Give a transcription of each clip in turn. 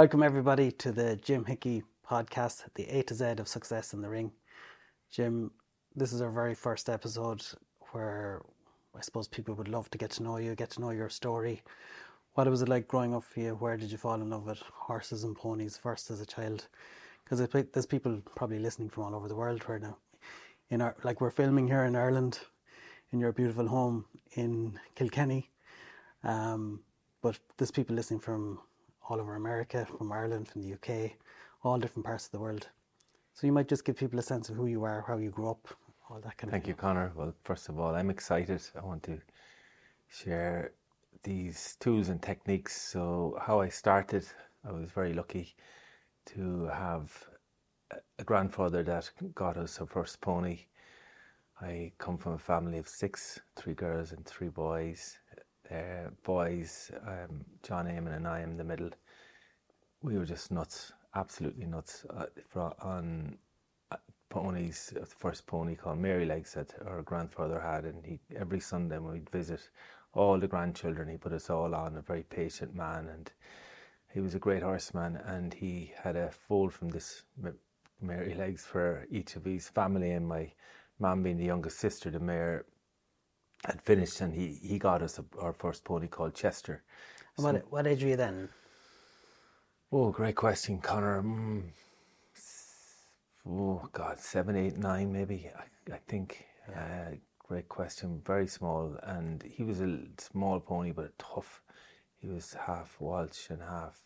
Welcome everybody to the Jim Hickey podcast, the A to Z of success in the ring. Jim, this is our very first episode where I suppose people would love to get to know you, get to know your story. What was it like growing up for you? Where did you fall in love with horses and ponies first as a child? Because there's people probably listening from all over the world right now. We're filming here in Ireland, in your beautiful home in Kilkenny. But there's people listening from all over America, from Ireland, from the UK, all different parts of the world. So you might just give people a sense of who you are, how you grew up, all that kind of thing. Thank you, Conor. Well, first of all, I'm excited. I want to share these tools and techniques. So how I started, I was very lucky to have a grandfather that got us our first pony. I come from a family of 6, 3 girls and 3 boys. Boys, John Eamon and I am the middle. We were just nuts, absolutely nuts on ponies. The first pony called Mary Legs that our grandfather had, and every Sunday when we'd visit all the grandchildren, he put us all on. A very patient man, and he was a great horseman, and he had a foal from this Mary Legs for each of his family, and my mum being the youngest sister, the mare had finished, and he got us our first pony called Chester. And what age were you then? Oh, great question, Conor. Oh God, 7, 8, 9 maybe, I think. Yeah. Great question. Very small, and he was a small pony but tough. He was half Welsh and half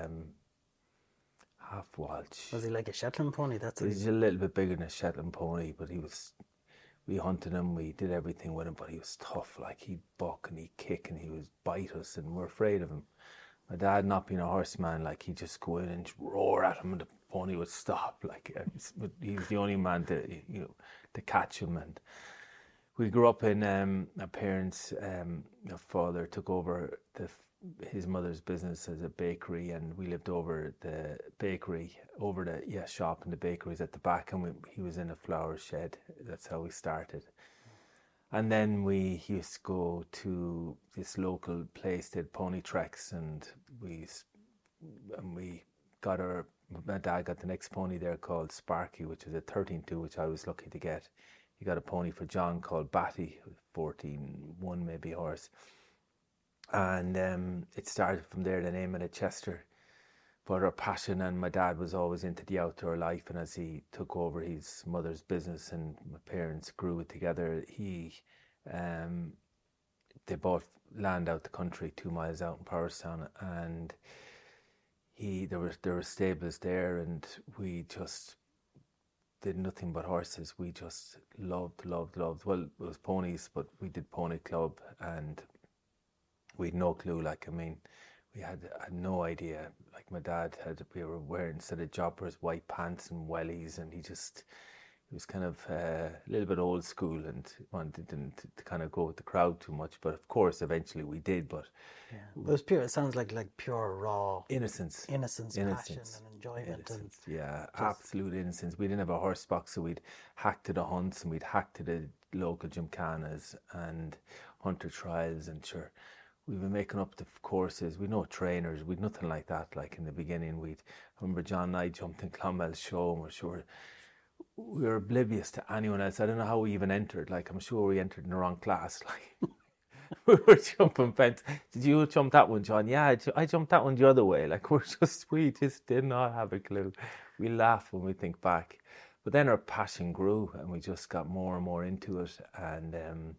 Welsh. Was he like a Shetland pony? He's a little bit bigger than a Shetland pony, but we hunted him, we did everything with him, but he was tough. Like, he'd buck and he'd kick and he would bite us, and we're afraid of him. My dad, not being a horseman, like, he'd just go in and roar at him and the pony would stop. Like, he was the only man to catch him. And we grew up in our parents, our father took over his mother's business as a bakery, and we lived over the bakery, shop, and the bakery's at the back, and he was in a flour shed. That's how we started. And then we used to go to this local place, did pony treks, and my dad got the next pony there called Sparky, which was a 13-2, which I was lucky to get. He got a pony for John called Batty, 14-1 maybe horse. And it started from there, the name of it, Chester. But our passion, and my dad was always into the outdoor life, and as he took over his mother's business and my parents grew it together, they bought land out the country 2 miles out in Powerstown, and there were stables there, and we just did nothing but horses. We just loved. Well, it was ponies, but we did pony club, and we had no clue. We had no idea. Like, my dad we were wearing, instead of joppers, white pants and wellies, and he was kind of a little bit old school and wanted to kind of go with the crowd too much. But of course, eventually we did. But yeah, it was pure. It sounds like pure raw innocence, passion, and enjoyment. Absolute innocence. We didn't have a horse box, so we'd hack to the hunts and we'd hack to the local gymkhanas and hunter trials, and sure, we were making up the courses. We'd no trainers. We'd nothing like that. Like, in the beginning, I remember John and I jumped in Clonmel show, and we're sure we were oblivious to anyone else. I don't know how we even entered. Like, I'm sure we entered in the wrong class. Like, we were jumping fence. Did you jump that one, John? Yeah, I jumped that one the other way. Like, we just did not have a clue. We laugh when we think back. But then our passion grew, and we just got more and more into it. And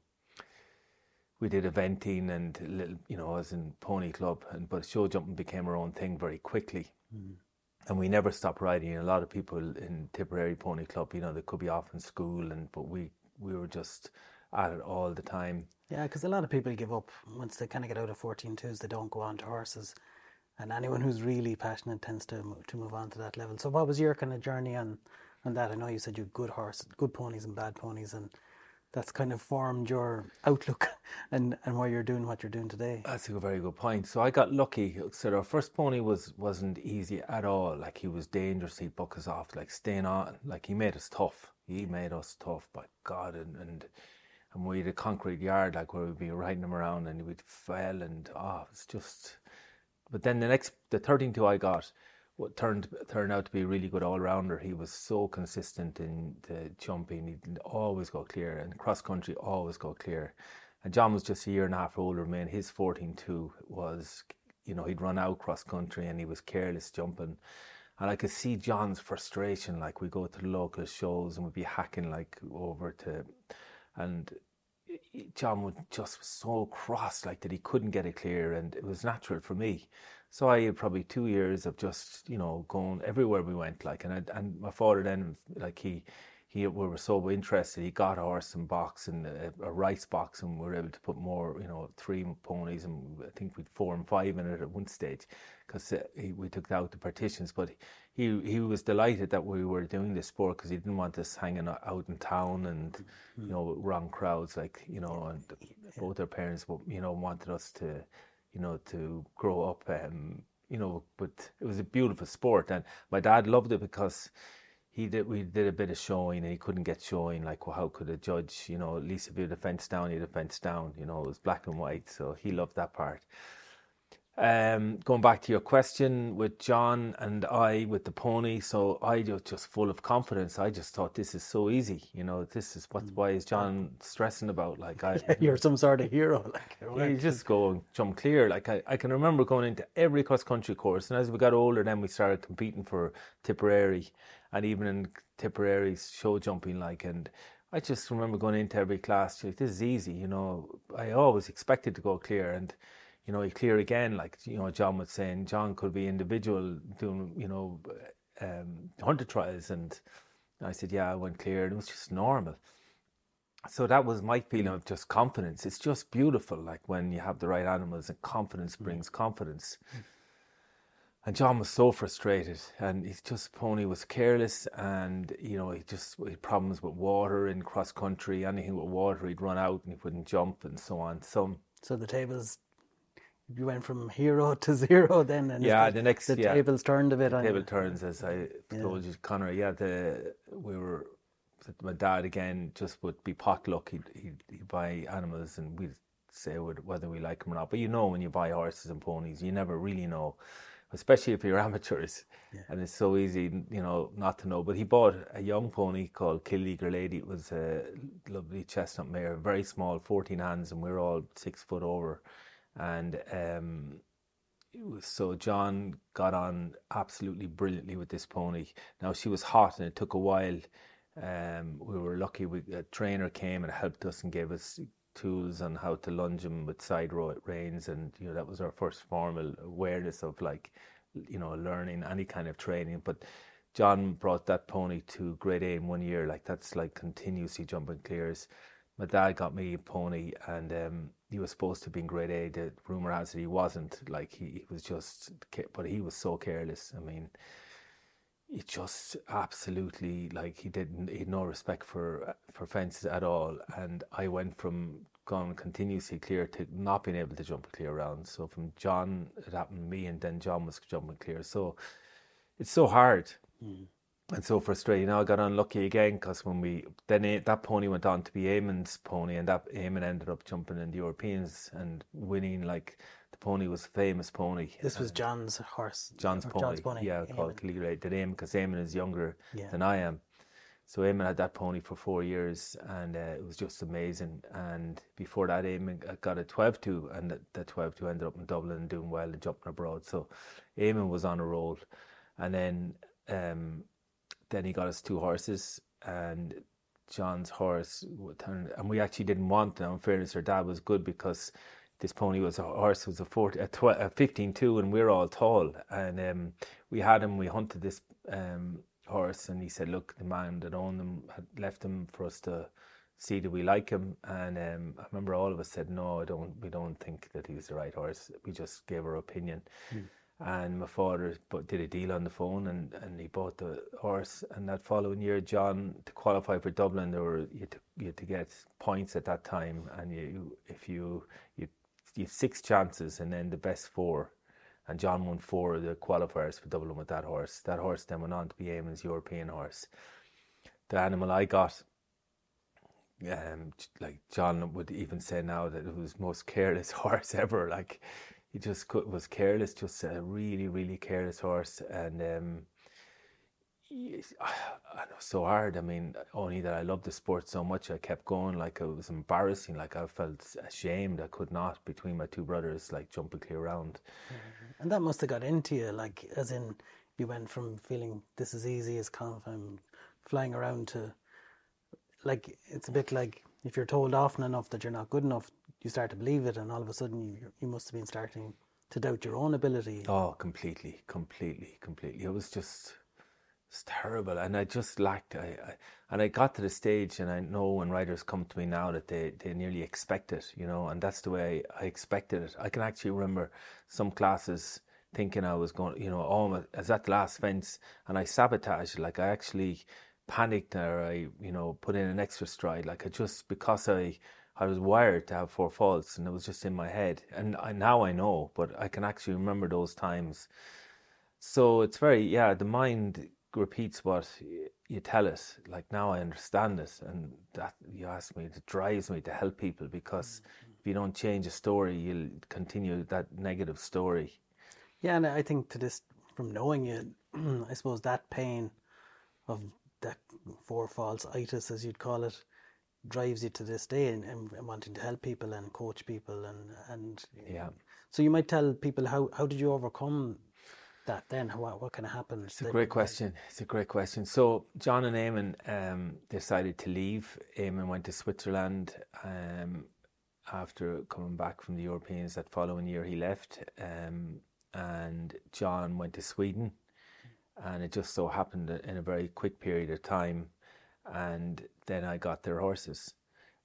we did eventing and I was in pony club, but show jumping became our own thing very quickly. Mm. And we never stopped riding. A lot of people in Tipperary Pony Club, they could be off in school, but we were just at it all the time. Yeah, because a lot of people give up once they kind of get out of 14-2s. They don't go on to horses, and anyone who's really passionate tends to move on to that level. So, what was your kind of journey on that? I know you said you had good ponies and bad ponies, and that's kind of formed your outlook and why you're doing what you're doing today. That's a very good point. So I got lucky. So our first pony wasn't easy at all. Like, he was dangerous. He'd buck us off, like, staying on. Like, he made us tough. By God. And we had a concrete yard, like, where we'd be riding him around and we'd fell, and it's just But then the 13-2 I got turned out to be a really good all-rounder. He was so consistent in the jumping. He'd always go clear, and cross-country always go clear. And John was just a year and a half older, man. His 14-2 was, he'd run out cross-country and he was careless jumping. And I could see John's frustration, like we go to the local shows and we'd be hacking like over to, and John would just was so cross, like that he couldn't get it clear, and it was natural for me. So I had probably 2 years of just, going everywhere we went, like, and my father then, like we were so interested, he got a horse and box and a rice box, and we were able to put more, 3 ponies, and I think we'd 4 and 5 in it at one stage, because we took out the partitions. But he was delighted that we were doing this sport, because he didn't want us hanging out in town and, wrong crowds, like, and both our parents, wanted us to, to grow up, but it was a beautiful sport, and my dad loved it because we did a bit of showing, and he couldn't get showing, like, well, how could a judge, at least if you had a fence down, you had a fence down, it was black and white, so he loved that part. Going back to your question with John and I with the pony, so I just full of confidence. I just thought, this is so easy, this is why is John stressing about, like, you're some sort of hero, like, you just go and jump clear. Like, I can remember going into every cross country course, and as we got older, then we started competing for Tipperary, and even in Tipperary's show jumping, like, and I just remember going into every class, like, this is easy, I always expected to go clear, and you clear again, like, John was saying, John could be individual doing, 100 trials, and I said, yeah, I went clear, and it was just normal. So that was my feeling of just confidence. It's just beautiful, like, when you have the right animals, and confidence brings confidence. And John was so frustrated, and pony was careless, and, he had problems with water in cross country. Anything with water, he'd run out and he wouldn't jump, and so on. So the tables, you went from hero to zero then, and the tables turned a bit. The table turns, as I told you, Conor. Yeah, my dad again just would be potluck. He'd buy animals, and we'd say whether we like them or not. But when you buy horses and ponies, you never really know, especially if you're amateurs, and it's so easy, not to know. But he bought a young pony called Killeager Lady. It was a lovely chestnut mare, very small, 14 hands, and we were all 6 foot over. And so John got on absolutely brilliantly with this pony. Now, she was hot, and it took a while. We were lucky. A trainer came and helped us and gave us tools on how to lunge him with side reins, and that was our first formal awareness of, like, learning any kind of training. But John brought that pony to grade A in 1 year. Like, that's like continuously jumping clears. My dad got me a pony, and he was supposed to be in grade A. The rumor has it he wasn't. Like, he was just, but he was so careless. I mean, it just absolutely, like, he had no respect for fences at all. And I went from going continuously clear to not being able to jump a clear round. So from John, it happened to me, and then John was jumping clear. So it's so hard. And so frustrating. Now I got unlucky again, because that pony went on to be Eamon's pony, and that Eamon ended up jumping in the Europeans and winning. Like, the pony was a famous pony. This was John's horse. John's pony. Yeah, called Killeager. Did Eamon, because Eamon is younger than I am. So Eamon had that pony for 4 years, and it was just amazing. And before that, Eamon got a 12-2, and that 12-2 ended up in Dublin and doing well and jumping abroad. So Eamon was on a roll, and then he got us 2 horses, and John's horse turned, and we actually didn't want them. In fairness, our dad was good, because this pony was a 15-2, and we're all tall, and we had him. We hunted this horse, and he said, look, the man that owned him had left him for us to see, do we like him? And I remember all of us said, no, we don't think that he was the right horse. We just gave our opinion. And my father did a deal on the phone, and he bought the horse. And that following year, John, to qualify for Dublin, you had to get points at that time, and you had 6 chances, and then the best 4. And John won 4 of the qualifiers for Dublin with that horse. That horse then went on to be Eamon's European horse. The animal I got, like John would even say now, that it was the most careless horse ever. Like, he just was careless, just a really, really careless horse. And I know, so hard. I mean, only that I loved the sport so much, I kept going. Like, it was embarrassing. Like, I felt ashamed. I could not, between my two brothers, like jumping clear round. And that must have got into you, like, as in you went from feeling this is easy as confident, flying around, to, like, it's a bit like if you're told often enough that you're not good enough, you start to believe it, and all of a sudden you must have been starting to doubt your own ability. Oh, completely. It was just, it's terrible, and I just lacked. And I got to the stage, and I know when writers come to me now that they nearly expect it, and that's the way I expected it. I can actually remember some classes thinking I was going, I was at the last fence, and I sabotaged. Like, I actually panicked, or I, put in an extra stride. Like, because I was wired to have 4 faults, and it was just in my head. And now I know, but I can actually remember those times. So it's the mind repeats what you tell it. Like, now I understand it, and that, you ask me, it drives me to help people, because if you don't change a story, you'll continue that negative story. Yeah, and I think from knowing it, I suppose that pain of that 4 faults itis, as you'd call it, drives you to this day, and wanting to help people and coach people, and yeah. So you might tell people, how did you overcome that then? What kind of happened? It's a great question. So John and Eamon decided to leave. Eamon went to Switzerland after coming back from the Europeans. That following year he left, and John went to Sweden, and it just so happened that in a very quick period of time, and then I got their horses.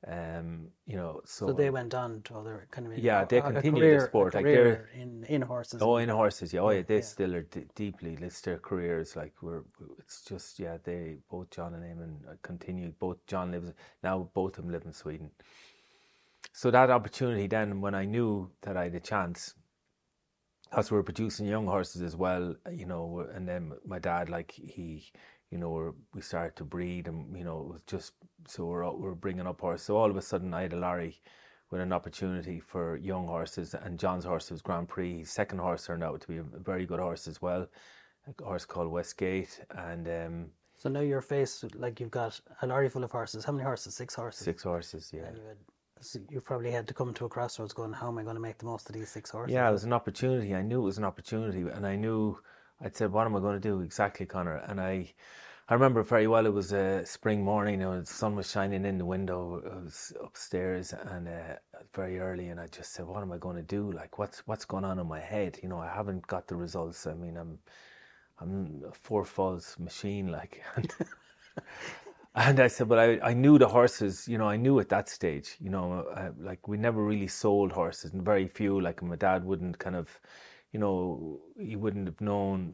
So they went on to other kind of they continued the sport, like they're in horses. In horses, they still are deeply. It's their careers. Like, it's just they both, John and Eamon, continued. Both John lives now. Both of them live in Sweden. So that opportunity then, when I knew that I had a chance, as we were producing young horses as well, and then my dad, like, he. We started to breed, and it was just, so we're bringing up horses. So all of a sudden, I had a lorry with an opportunity for young horses, and John's horse was Grand Prix. His second horse turned out to be a very good horse as well, a horse called Westgate. And so now you're faced with, like, you've got a lorry full of horses. How many horses? 6 horses. 6 horses, yeah. And you probably had to come to a crossroads, going, how am I going to make the most of these 6 horses? Yeah, it was an opportunity. I knew it was an opportunity, and I'd said, what am I going to do exactly, Conor? And I remember very well. It was a spring morning. The sun was shining in the window. I was upstairs, and very early, and I just said, what am I going to do? Like, what's going on in my head? I haven't got the results. I mean, I'm a 4 faults machine, like. And I said, but I knew the horses, I knew at that stage, like, we never really sold horses, and very few, like, my dad wouldn't kind of, he wouldn't have known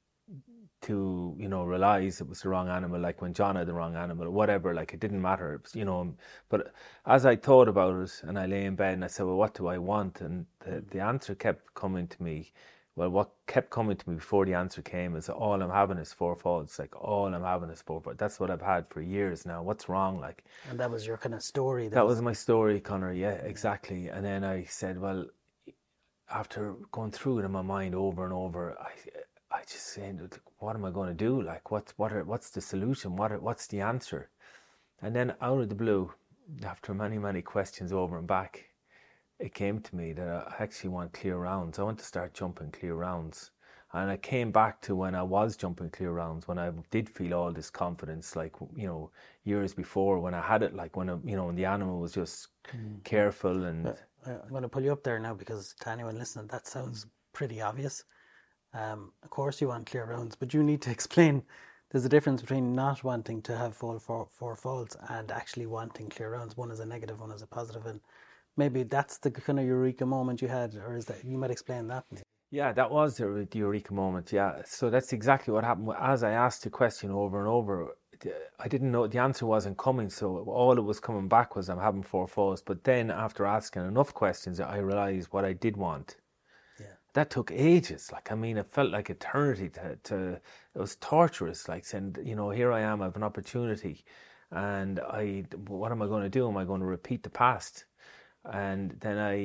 to, realize it was the wrong animal, like when John had the wrong animal or whatever, like, it didn't matter. It was, but as I thought about it, and I lay in bed and I said, well, what do I want? And the answer kept coming to me. Well, what kept coming to me before the answer came is, all I'm having is 4 faults. Like, all I'm having is 4 faults. That's what I've had for years now. What's wrong? Like, and that was your kind of story. That was my story, Conor. Yeah, exactly. And then I said, well, after going through it in my mind over and over, I just said, what am I going to do? Like, what's the solution? What's the answer? And then out of the blue, after many, many questions over and back, it came to me that I actually want clear rounds. I want to start jumping clear rounds. And I came back to when I was jumping clear rounds, when I did feel all this confidence, like, years before, when I had it, like, when the animal was just careful. And I'm going to pull you up there now, because to anyone listening, that sounds pretty obvious. Of course you want clear rounds, but you need to explain there's a difference between not wanting to have 4 faults and actually wanting clear rounds. One is a negative, one is a positive, and maybe that's the kind of eureka moment you had, or is that, you might explain that? Yeah, that was the eureka moment, yeah. So that's exactly what happened. As I asked the question over and over, I didn't know, the answer wasn't coming, so all it was coming back was, I'm having 4 faults. But then after asking enough questions, I realised what I did want. That took ages. Like, I mean, it felt like eternity it was torturous, like, saying, here I am, I have an opportunity, and what am I going to do? Am I going to repeat the past? And then I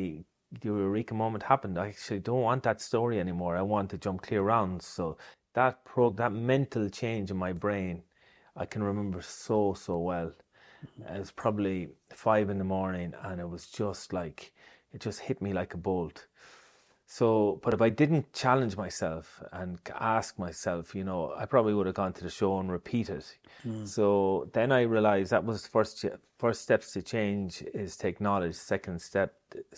the eureka moment happened. I actually don't want that story anymore. I want to jump clear rounds. So that mental change in my brain, I can remember so well. It was probably 5 a.m, and it was just like, it just hit me like a bolt. So, but if I didn't challenge myself and ask myself, I probably would have gone to the show and repeated. So then I realized that was first steps to change is to acknowledge. Second step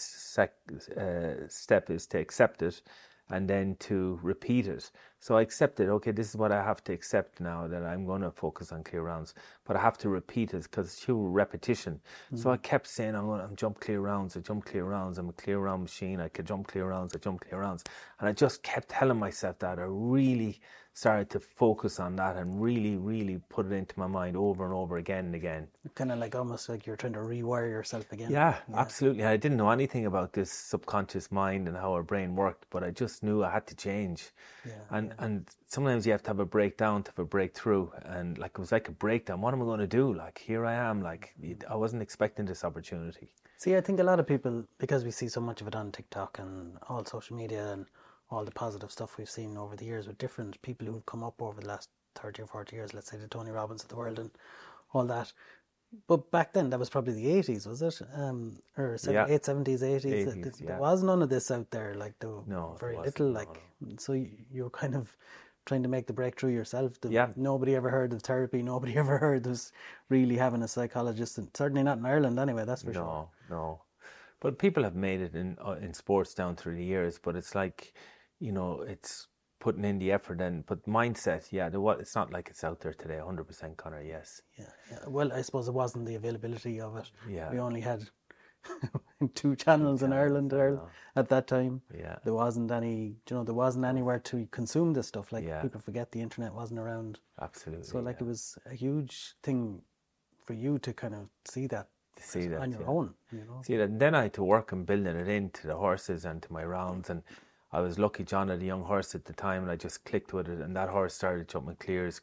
is to accept it, and then to repeat it. So I accepted, okay, this is what I have to accept now, that I'm going to focus on clear rounds, but I have to repeat it because it's through repetition. So I kept saying, I'm jump clear rounds, I jump clear rounds, I'm a clear round machine, I could jump clear rounds, I jump clear rounds. And I just kept telling myself that. I really started to focus on that and really put it into my mind over and over again and again. Kind of like almost like you're trying to rewire yourself again. Yeah, absolutely. I didn't know anything about this subconscious mind and how our brain worked, but I just knew I had to change. And sometimes you have to have a breakdown to have a breakthrough. And like, it was like a breakdown. What am I going to do? Like, here I am. Like, I wasn't expecting this opportunity. See, I think a lot of people, because we see so much of it on TikTok and all social media and all the positive stuff we've seen over the years with different people who've come up over the last 30 or 40 years, let's say the Tony Robbins of the world and all that. But back then, that was probably the 80s, was it? Or 70s, 80s. There was none of this out there. Like, there was very little. Like, so you were kind of trying to make the breakthrough yourself. Nobody ever heard of therapy. Nobody ever heard of really having a psychologist. And certainly not in Ireland anyway, that's for sure. No. But people have made it in sports down through the years. But it's like, it's putting in the effort but mindset, it's not like it's out there today, 100%, Conor, yes. Yeah. Well, I suppose it wasn't the availability of it. Yeah. We only had 2 channels in Ireland at that time. Yeah. There wasn't there wasn't anywhere to consume this stuff. Like, people forget the internet wasn't around. Absolutely. So it was a huge thing for you to kind of see that on your own, See that, and then I had to work on building it into the horses and to my rounds, and I was lucky. John had a young horse at the time, and I just clicked with it, and that horse started jumping clears.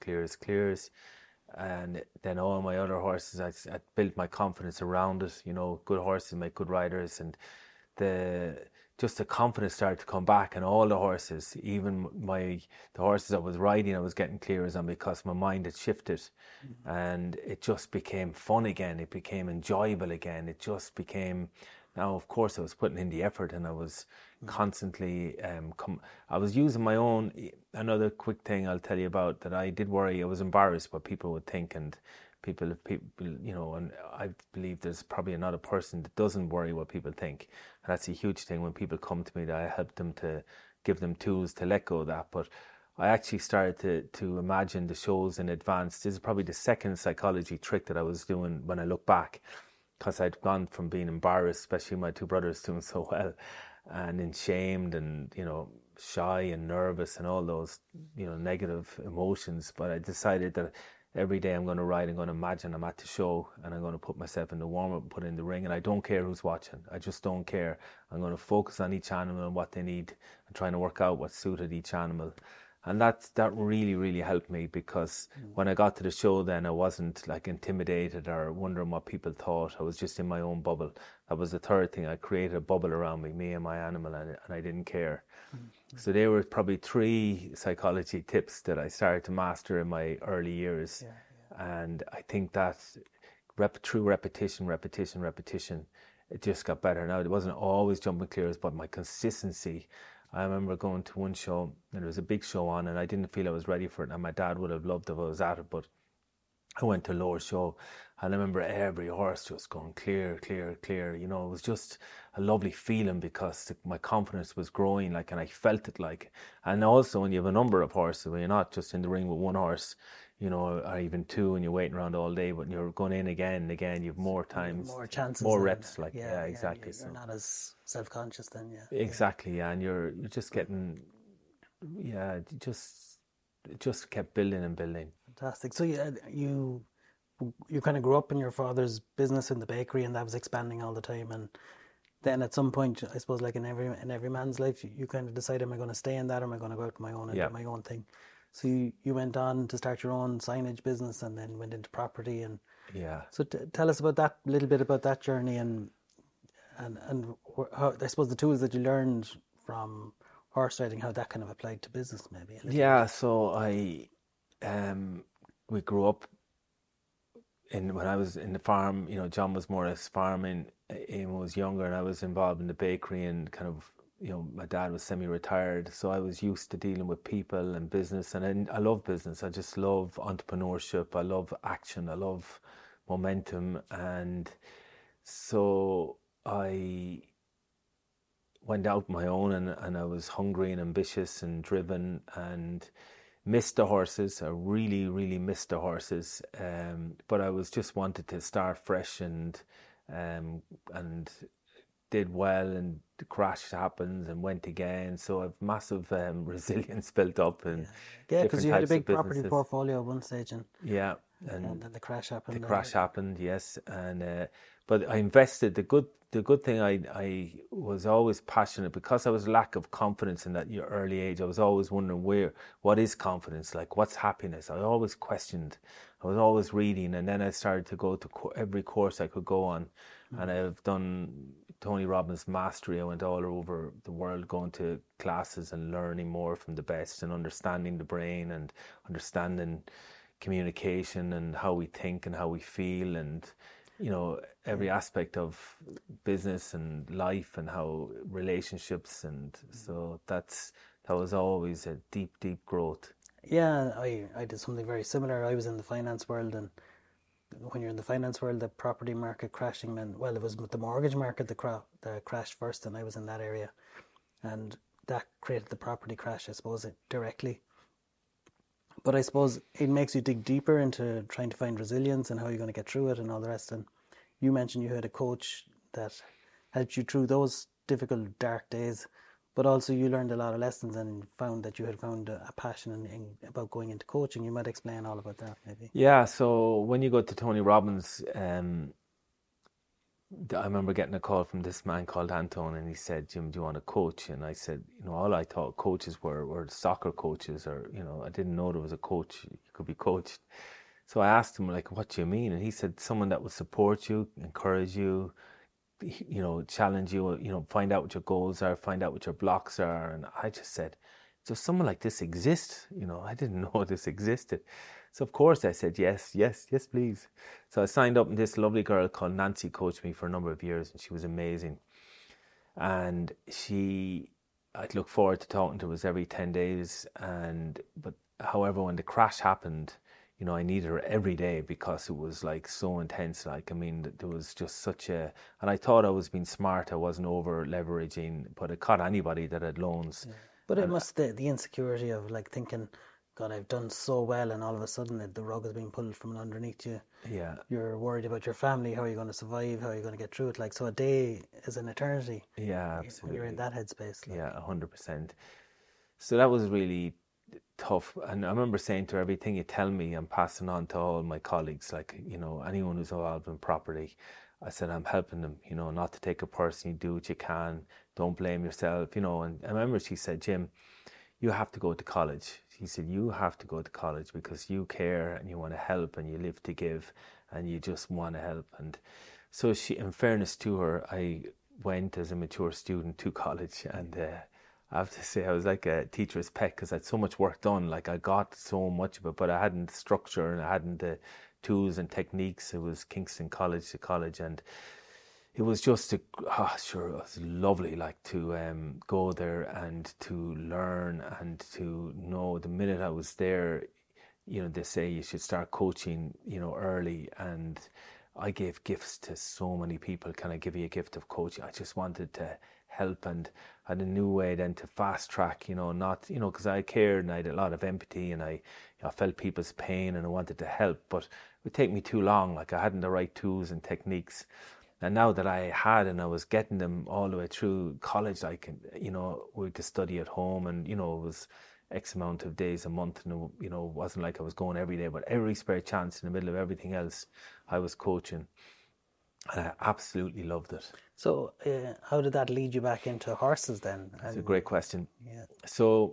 And then all my other horses, I built my confidence around it. Good horses make good riders, and the confidence started to come back. And all the horses, even the horses I was riding, I was getting clears on because my mind had shifted, and it just became fun again. It became enjoyable again. It just became. Now, of course, I was putting in the effort, and I was constantly, I was using my own. Another quick thing I'll tell you about that I did worry. I was embarrassed what people would think, and people, and I believe there's probably another person that doesn't worry what people think. And that's a huge thing when people come to me, that I help them to give them tools to let go of that. But I actually started to imagine the shows in advance. This is probably the second psychology trick that I was doing when I look back, because I'd gone from being embarrassed, especially my 2 brothers doing so well, and then shamed and, shy and nervous and all those, negative emotions. But I decided that every day I'm going to ride, I'm going to imagine I'm at the show, and I'm going to put myself in the warm-up and put in the ring, and I don't care who's watching. I just don't care. I'm going to focus on each animal and what they need and trying to work out what suited each animal. And that really helped me, because when I got to the show then, I wasn't like intimidated or wondering what people thought. I was just in my own bubble. That was the third thing. I created a bubble around me and my animal, and I didn't care. So there were probably 3 psychology tips that I started to master in my early years. And I think that through repetition, it just got better. Now, it wasn't always jumping clears, but my consistency. I remember going to one show, and there was a big show on, and I didn't feel I was ready for it, and my dad would have loved if I was at it, but I went to a lower show, and I remember every horse just going clear. It was just a lovely feeling, because my confidence was growing, and I felt it, and also when you have a number of horses, when you're not just in the ring with one horse, or even 2, and you're waiting around all day, but you're going in again and again, you have more times, more chances, more reps, exactly. You're not as self-conscious then, Exactly, and you're just getting, it just kept building and building. Fantastic. So you kind of grew up in your father's business in the bakery, and that was expanding all the time, and then at some point, I suppose, like in every man's life, you kind of decide, am I going to stay in that, or am I going to go out on my own and do my own thing? So you went on to start your own signage business, and then went into property, and so tell us about that, a little bit about that journey, and And how, I suppose the tools that you learned from horse riding, how that kind of applied to business, maybe a little Yeah, bit. so we grew up when I was in the farm. John was more or less farming when I was younger, and I was involved in the bakery and kind of, my dad was semi-retired, so I was used to dealing with people and business, and I love business. I just love entrepreneurship. I love action. I love momentum, and so I went out on my own, and I was hungry and ambitious and driven and missed the horses. I really, really missed the horses. But I was just wanted to start fresh and did well, and the crash happens and went again. So I've massive resilience built up in Yeah, because different you had a types of big property businesses. portfolio at one stage, Yeah, and and then the crash the happened. crash happened, yes, and but I invested. The good thing, I was always passionate because I was lack of confidence in that early age. I was always wondering what is confidence, like what's happiness. I always questioned. I was always reading, and then I started to go to every course I could go on, and I've done Tony Robbins Mastery. I went all over the world going to classes and learning more from the best and understanding the brain and understanding communication and how we think and how we feel, and every aspect of business and life and how relationships, and so that was always a deep growth. Yeah, I did something very similar. I was in the finance world, and when you're in the finance world, the property market crashing meant, well, it was the mortgage market that crashed first, and I was in that area, and that created the property crash, I suppose, directly. But I suppose it makes you dig deeper into trying to find resilience and how you're going to get through it and all the rest. And you mentioned you had a coach that helped you through those difficult, dark days, but also you learned a lot of lessons and found that you had found a passion about going into coaching. You might explain all about that, maybe. Yeah, so when you go to Tony Robbins, I remember getting a call from this man called Anton, and he said, "Jim, do you want a coach?" And I said, all I thought coaches were soccer coaches, or I didn't know there was a coach you could be coached. So I asked him, like, what do you mean? And he said, someone that will support you, encourage you, challenge you, find out what your goals are, find out what your blocks are. And I just said, does someone like this exist? I didn't know this existed. So of course I said, yes, please. So I signed up, and this lovely girl called Nancy coached me for a number of years, and she was amazing. And I'd look forward to talking to her every 10 days. But however, when the crash happened, I needed her every day because it was like so intense. Like, I mean, there was just and I thought I was being smart. I wasn't over leveraging, but it caught anybody that had loans. Yeah. But it must, the insecurity of like thinking, God, I've done so well, and all of a sudden the rug is being pulled from underneath you. Yeah. You're worried about your family, how are you going to survive, how are you going to get through it? Like, so a day is an eternity. Yeah, absolutely. When you're in that headspace. Like. Yeah, 100%. So that was really tough. And I remember saying to her, everything you tell me, I'm passing on to all my colleagues, like, anyone who's involved in property. I said, I'm helping them, not to take it personally, do what you can, don't blame yourself, and I remember she said, Jim, you have to go to college. She said, you have to go to college because you care and you want to help and you live to give and you just want to help. And so in fairness to her, I went as a mature student to college, and I have to say I was like a teacher's pet because I had so much work done. Like, I got so much of it, but I hadn't the structure and I hadn't the tools and techniques. It was Kingston College to college, and it was just it was lovely, like, to go there and to learn and to know. The minute I was there, they say you should start coaching, early, and I gave gifts to so many people. Can I give you a gift of coaching? I just wanted to help, and had a new way then to fast track, not, because I cared and I had a lot of empathy, and I felt people's pain and I wanted to help, but it would take me too long. Like, I hadn't the right tools and techniques. And now that I had, and I was getting them all the way through college, we had to study at home, and, it was X amount of days a month, and, it wasn't like I was going every day, but every spare chance in the middle of everything else, I was coaching. And I absolutely loved it. So how did that lead you back into horses then? That's a great question. Yeah. So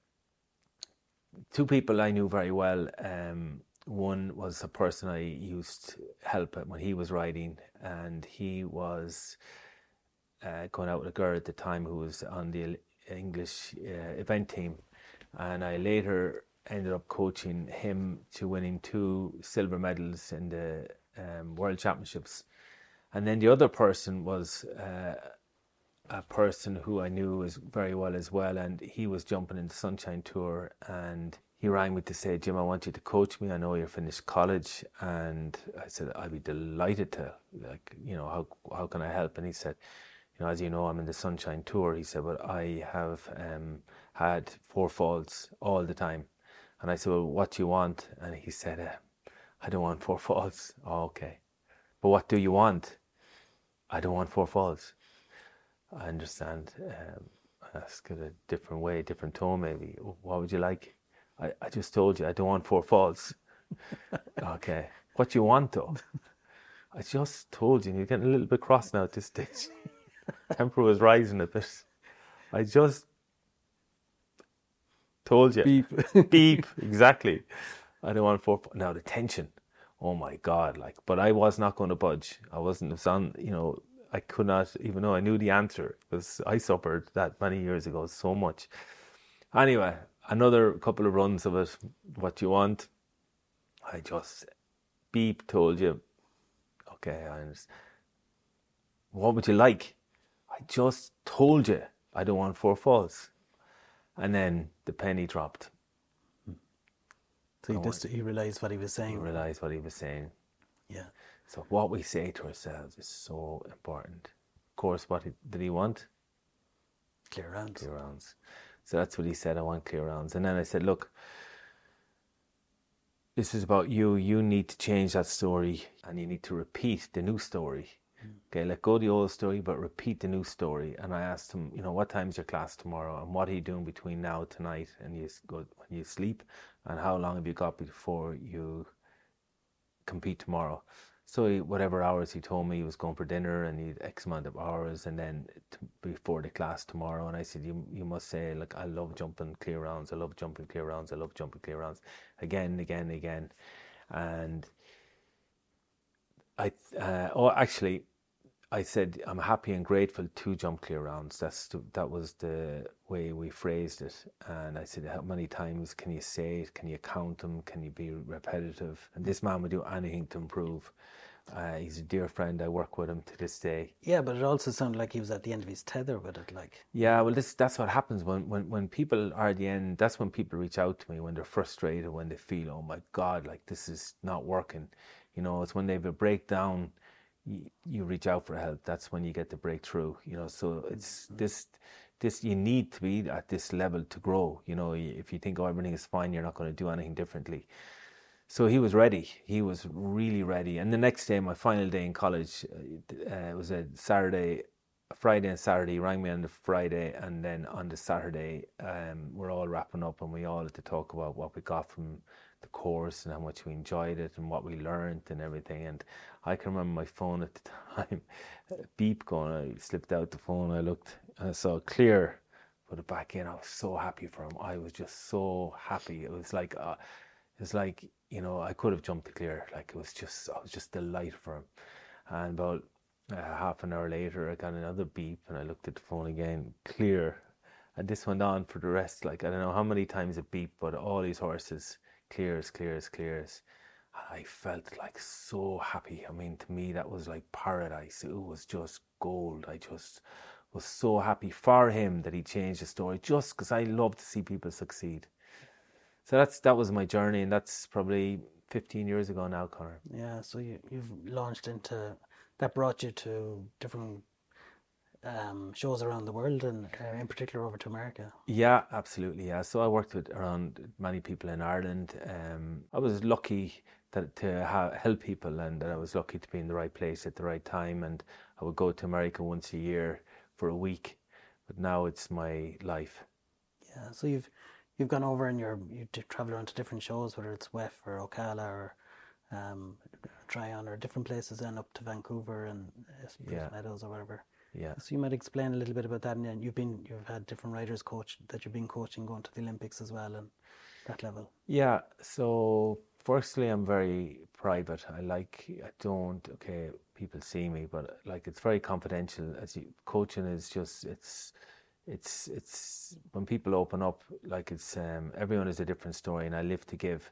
two people I knew very well. One was a person I used to help when he was riding, and he was going out with a girl at the time who was on the English event team, and I later ended up coaching him to winning 2 silver medals in the World Championships. And then the other person was a person who I knew was very well as well, and he was jumping in the Sunshine Tour, and he rang me to say, Jim, I want you to coach me. I know you're finished college. And I said, I'd be delighted to, like, you know, how can I help? And he said, you know, as you know, I'm in the Sunshine Tour. He said, but I have had 4 falls all the time. And I said, well, what do you want? And he said, I don't want 4 falls. Oh, okay. But what do you want? I don't want 4 falls. I understand. Ask it a different way, different tone maybe. What would you like? I just told you I don't want 4 falls. Okay. What do you want though? I just told you. You're getting a little bit cross now at this stage. Temper was rising a bit. I just told you. Beep. Beep. Exactly. I don't want 4. Now the tension. Oh my God. Like, but I was not going to budge. I wasn't. It was on, you know, I could not, even though I knew the answer, because I suffered that many years ago so much. Anyway, another couple of runs of it. What you want? I just beep told you. Okay, I understand. What would you like? I just told you I don't want 4 falls. And then the penny dropped. So he realised what he was saying. He realised what he was saying. Yeah. So what we say to ourselves is so important. Of course, what did he want? Clear rounds. Clear rounds. So that's what he said, I want clear rounds. And then I said, look, this is about you. You need to change that story and you need to repeat the new story. Okay, let go of the old story, but repeat the new story. And I asked him, you know, what time's your class tomorrow? And what are you doing between now and tonight and when you sleep? And how long have you got before you compete tomorrow? So whatever hours he told me, he was going for dinner and he had X amount of hours and then before the class tomorrow. And I said, you must say, like, I love jumping clear rounds. I love jumping clear rounds. I love jumping clear rounds. Again. And I said, I'm happy and grateful to jump clear rounds. That was the way we phrased it. And I said, how many times can you say it? Can you count them? Can you be repetitive? And this man would do anything to improve. He's a dear friend. I work with him to this day. Yeah, but it also sounded like he was at the end of his tether with it. Like, yeah, well, that's what happens when people are at the end. That's when people reach out to me, when they're frustrated, when they feel, oh my God, like this is not working. You know, it's when they have a breakdown. You reach out for help. That's when you get the breakthrough. You know, so it's this. You need to be at this level to grow. You know, if you think, oh, everything is fine, you're not going to do anything differently. So he was ready. He was really ready. And the next day, my final day in college, it was a Friday and Saturday. He rang me on the Friday, and then on the Saturday, we're all wrapping up, and we all had to talk about what we got from the course and how much we enjoyed it and what we learned and everything. And I can remember my phone at the time, beep going. I slipped out the phone. I looked and I saw clear. Put it back in. I was so happy for him. I was just so happy. It was like. You know, I could have jumped the clear. Like I was just delighted for him. And about half an hour later, I got another beep, and I looked at the phone again, clear. And this went on for the rest. Like I don't know how many times it beeped, but all these horses, clears. I felt like so happy. I mean, to me, that was like paradise. It was just gold. I just was so happy for him that he changed the story, just because I love to see people succeed. So that was my journey, and that's probably 15 years ago now, Conor. Yeah, so you've launched into, that brought you to different shows around the world, and in particular over to America. Yeah, absolutely. Yeah, so I worked with around many people in Ireland. I was lucky to help people, and I was lucky to be in the right place at the right time. And I would go to America once a year for a week, but now it's my life. Yeah, so you've gone over and you travel around to different shows, whether it's WEF or Ocala or Tryon or different places, and up to Vancouver and Bruce Meadows or whatever. Yeah. So you might explain a little bit about that, and you've had different riders that you've been coaching going to the Olympics as well, and that level. Yeah. So firstly, I'm very private. people see me, but like it's very confidential. Coaching is just it's when people open up, like it's everyone is a different story, and I live to give.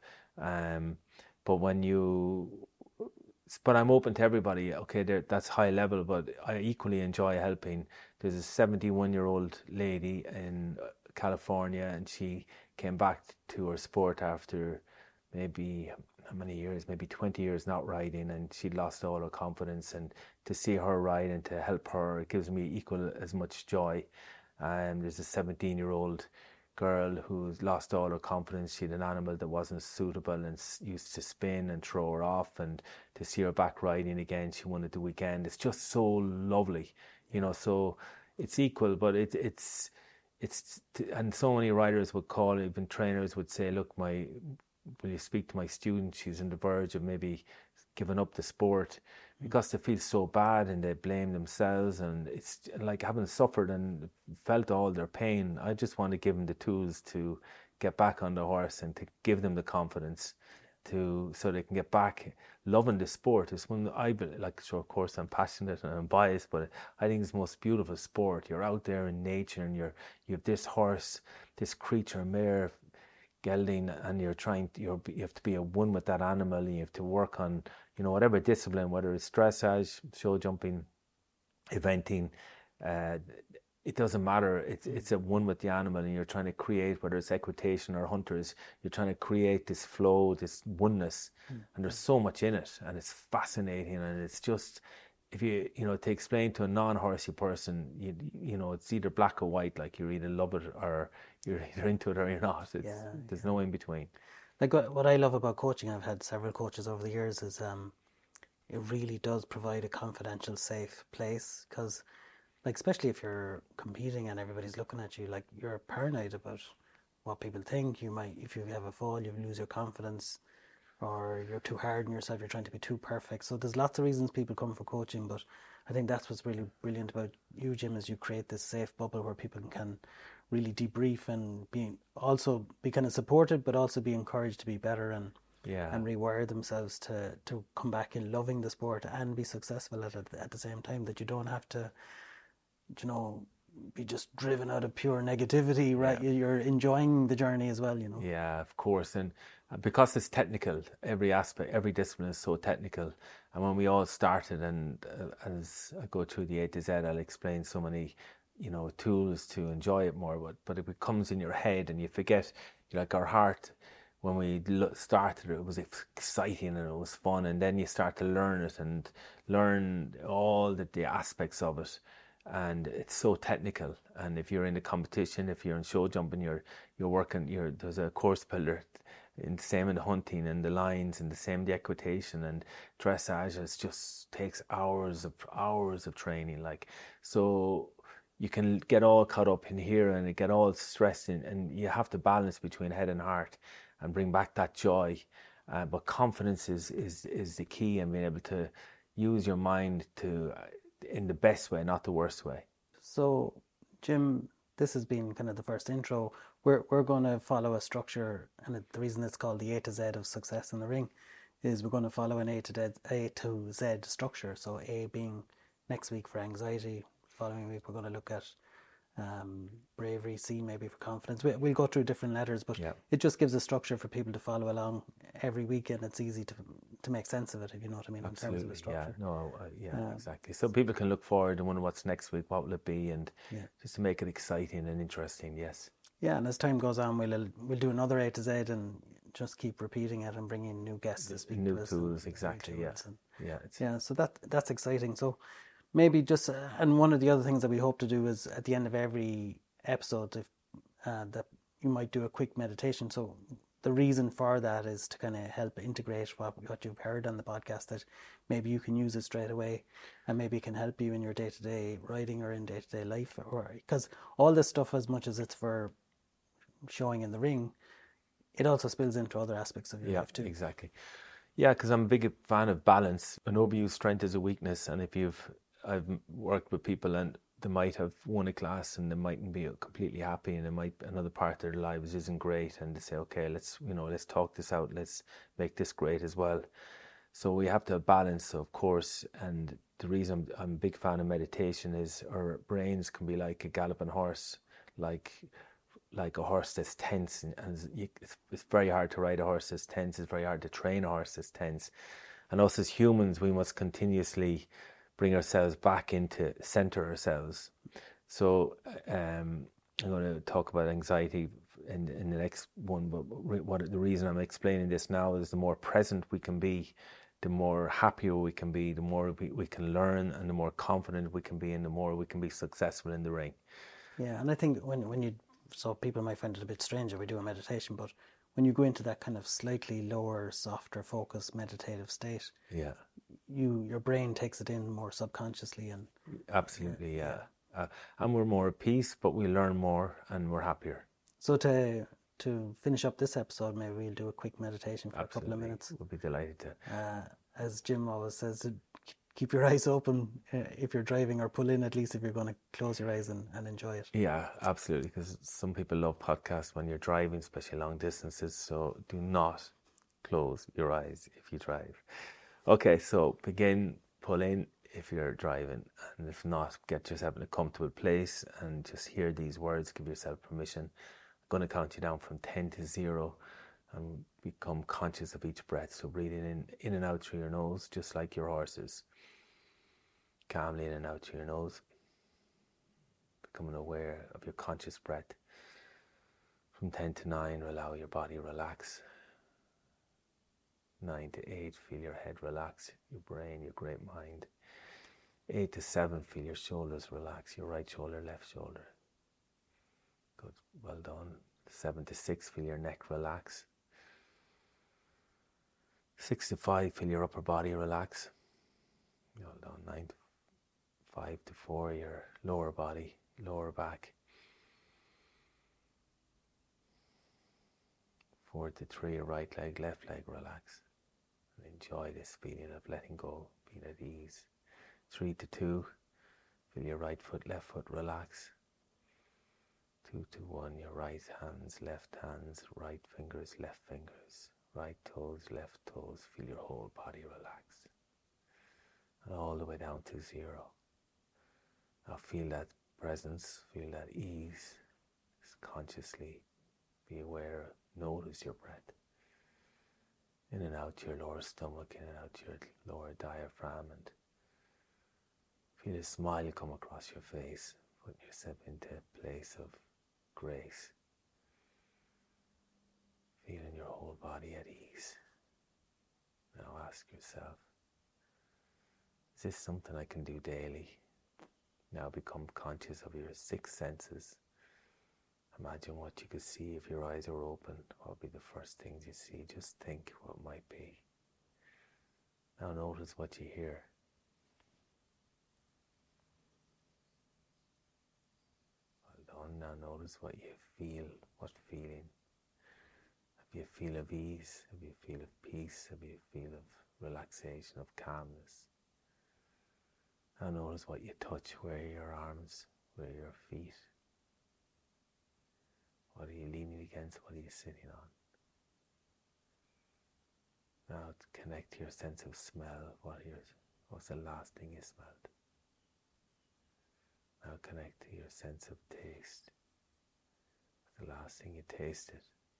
But when you but I'm open to everybody. Okay, that's high level, but I equally enjoy helping. There's a 71-year-old lady in California, and she came back to her sport after maybe how many years, maybe 20 years not riding, and she'd lost all her confidence. And to see her ride and to help her, it gives me equal as much joy. There's a 17-year-old girl who's lost all her confidence. She had an animal that wasn't suitable and used to spin and throw her off, and to see her back riding again, she won at the weekend. It's just so lovely, you know. So it's equal, but it's and so many riders would call, even trainers would say, look, will you speak to my student? She's on the verge of maybe giving up the sport because they feel so bad and they blame themselves, and it's like having suffered and felt all their pain. I just want to give them the tools to get back on the horse and to give them the confidence so they can get back loving the sport. It's one like, sure, of course I'm passionate and I'm biased, but I think it's the most beautiful sport. You're out there in nature and you have this horse, this creature, mare, gelding, and you have to be a one with that animal, and you have to work on, you know, whatever discipline, whether it's dressage, show jumping, eventing, it doesn't matter. It's a one with the animal, and you're trying to create, whether it's equitation or hunters, you're trying to create this flow, this oneness, and there's so much in it, and it's fascinating, and it's just, if you know, to explain to a non-horsey person, you know, it's either black or white, like you either love it or you're either into it or you're not. There's no in between. Like what I love about coaching, I've had several coaches over the years, is it really does provide a confidential, safe place, because like, especially if you're competing and everybody's looking at you, like, you're paranoid about what people think. You might, if you have a fall, you lose your confidence, or you're too hard on yourself, you're trying to be too perfect. So there's lots of reasons people come for coaching, but I think that's what's really brilliant about you, Jim, is you create this safe bubble where people can really debrief and be kind of supported, but also be encouraged to be better and rewire themselves to come back in loving the sport and be successful at it at the same time. That you don't have to, you know, be just driven out of pure negativity, right? You're enjoying the journey as well, you know. Yeah, of course. And because it's technical, every aspect, every discipline is so technical. And when we all started, and as I go through the A to Z, I'll explain so many, you know, tools to enjoy it more. But it becomes in your head, and you forget, like our heart, when we started, it was exciting and it was fun. And then you start to learn it and learn all the aspects of it. And it's so technical. And if you're in the competition, if you're in show jumping, you're working, there's a course builder, and the same in the hunting and the lines, and the same the equitation and dressage. It just takes hours of training. Like, so you can get all caught up in here and get all stressed in, and you have to balance between head and heart and bring back that joy. But confidence is the key, and being able to use your mind to in the best way, not the worst way. So, Jim, this has been kind of the first intro. We're going to follow a structure, and the reason it's called the A to Z of success in the ring is we're going to follow an A to Z structure. So A being next week for anxiety, following week we're going to look at bravery, C maybe for confidence. We'll go through different letters, but it just gives a structure for people to follow along every week, and it's easy to make sense of it, if you know what I mean. Absolutely. In terms of the structure. Exactly. So people can look forward and wonder what's next week, what will it be, and just to make it exciting and interesting. Yes. Yeah, and as time goes on, we'll do another A to Z and just keep repeating it and bringing new guests to speak to us. New tools, exactly. So that's exciting. So maybe just and one of the other things that we hope to do is at the end of every episode, if that you might do a quick meditation. So the reason for that is to kind of help integrate what you've heard on the podcast, that maybe you can use it straight away, and maybe it can help you in your day-to-day riding or in day-to-day life, or because all this stuff, as much as it's for showing in the ring, it also spills into other aspects of your life too. Exactly. Yeah, because I'm a big fan of balance. An overused strength is a weakness, and I've worked with people and they might have won a class and they mightn't be completely happy, and another part of their lives isn't great, and they say, okay, let's talk this out, let's make this great as well. So we have to balance, of course, and the reason I'm a big fan of meditation is our brains can be like a galloping horse, like a horse that's tense, and it's very hard to ride a horse that's tense. It's very hard to train a horse that's tense. And us as humans, we must continuously bring ourselves back into center ourselves. So I'm going to talk about anxiety in the next one, but the reason I'm explaining this now is the more present we can be, the more happier we can be, the more we can learn, and the more confident we can be, and the more we can be successful in the ring. Yeah, and I think so people might find it a bit strange if we do a meditation, but when you go into that kind of slightly lower, softer, focused, meditative state, yeah, your brain takes it in more subconsciously, and absolutely, yeah. And we're more at peace, but we learn more and we're happier. So to finish up this episode, maybe we'll do a quick meditation for a couple of minutes. We'll be delighted to. As Jim always says, keep your eyes open if you're driving, or pull in at least if you're going to close your eyes and enjoy it. Yeah, absolutely, because some people love podcasts when you're driving, especially long distances, so do not close your eyes if you drive. Okay, so begin, pull in if you're driving, and if not, get yourself in a comfortable place and just hear these words, give yourself permission. I'm going to count you down from 10 to 0 and become conscious of each breath. So breathing in and out through your nose, just like your horses. Calmly in and out through your nose. Becoming aware of your conscious breath. From 10 to 9, allow your body relax. 9 to 8, feel your head relax, your brain, your great mind. 8 to 7, feel your shoulders relax, your right shoulder, left shoulder. Good, well done. 7 to 6, feel your neck relax. 6 to 5, feel your upper body relax. Well done. 9 to 5 to 4, your lower body, lower back. 4 to 3, your right leg, left leg relax. And enjoy this feeling of letting go, being at ease. 3 to 2, feel your right foot, left foot relax. 2 to 1, your right hands, right fingers, left fingers, right toes, left toes, feel your whole body relax. And all the way down to 0. Now feel that presence, feel that ease. Just consciously be aware, notice your breath. In and out your lower stomach, in and out your lower diaphragm, and feel a smile come across your face, putting yourself into a place of grace. Feeling your whole body at ease. Now ask yourself, is this something I can do daily? Now become conscious of your 6 senses. Imagine what you could see if your eyes are open. What would be the first things you see? Just think what it might be. Now notice what you hear. Well done. Now notice what you feel. What feeling? Have you a feel of ease? Have you a feel of peace? Have you a feel of relaxation, of calmness? Now notice what you touch. Where are your arms? Where are your feet? What are you leaning against? What are you sitting on? Now to connect to your sense of smell. What's the last thing you smelled? Now connect to your sense of taste. What's the last thing you tasted?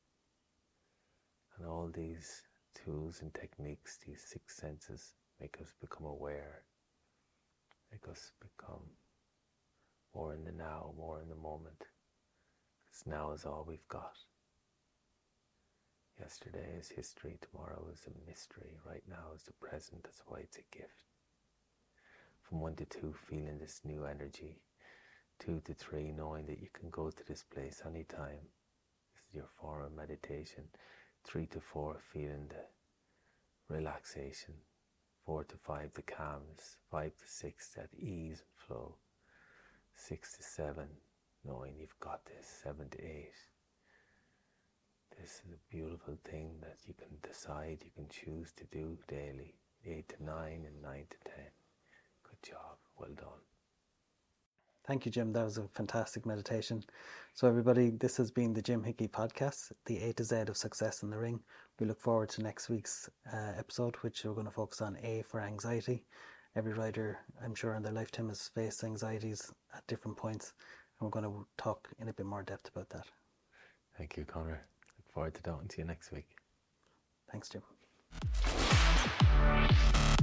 And all these tools and techniques, these 6 senses, make us become aware. Make us become more in the now, more in the moment. Because now is all we've got. Yesterday is history, tomorrow is a mystery. Right now is the present, that's why it's a gift. From 1 to 2, feeling this new energy. 2 to 3, knowing that you can go to this place anytime. This is your form of meditation. 3 to 4, feeling the relaxation. 4 to 5, the calmness. 5 to 6, that ease and flow. 6 to 7, knowing you've got this. 7 to 8. This is a beautiful thing that you can decide, you can choose to do daily. 8 to 9 and 9 to 10. Good job. Well done. Thank you, Jim. That was a fantastic meditation. So everybody, this has been the Jim Hickey podcast, the A to Z of success in the ring. We look forward to next week's episode, which we're going to focus on A for anxiety. Every rider, I'm sure, in their lifetime has faced anxieties at different points, and we're going to talk in a bit more depth about that. Thank you, Conor. Look forward to talking to you next week. Thanks, Jim.